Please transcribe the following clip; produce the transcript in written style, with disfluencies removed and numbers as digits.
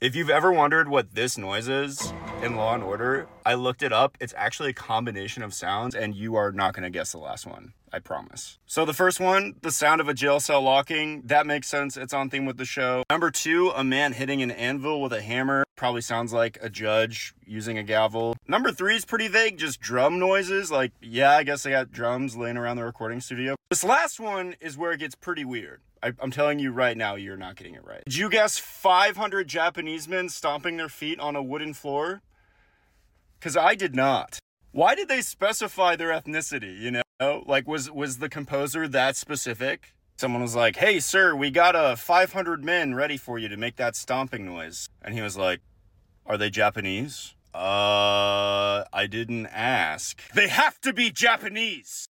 If you've ever wondered what this noise is in Law & Order, I looked it up. It's actually a combination of sounds, and you are not going to guess the last one. I promise. So the first one, the sound of a jail cell locking. That makes sense. It's on theme with the show. Number 2, a man hitting an anvil with a hammer. Probably sounds like a judge using a gavel. Number 3 is pretty vague. Just drum noises. Like, yeah, I guess they got drums laying around the recording studio. This last one is where it gets pretty weird. I'm telling you right now, you're not getting it right. Did you guess 500 Japanese men stomping their feet on a wooden floor? Because I did not. Why did they specify their ethnicity, you know? Like, was the composer that specific? Someone was like, hey, sir, we got 500 men ready for you to make that stomping noise. And he was like, are they Japanese? I didn't ask. They have to be Japanese!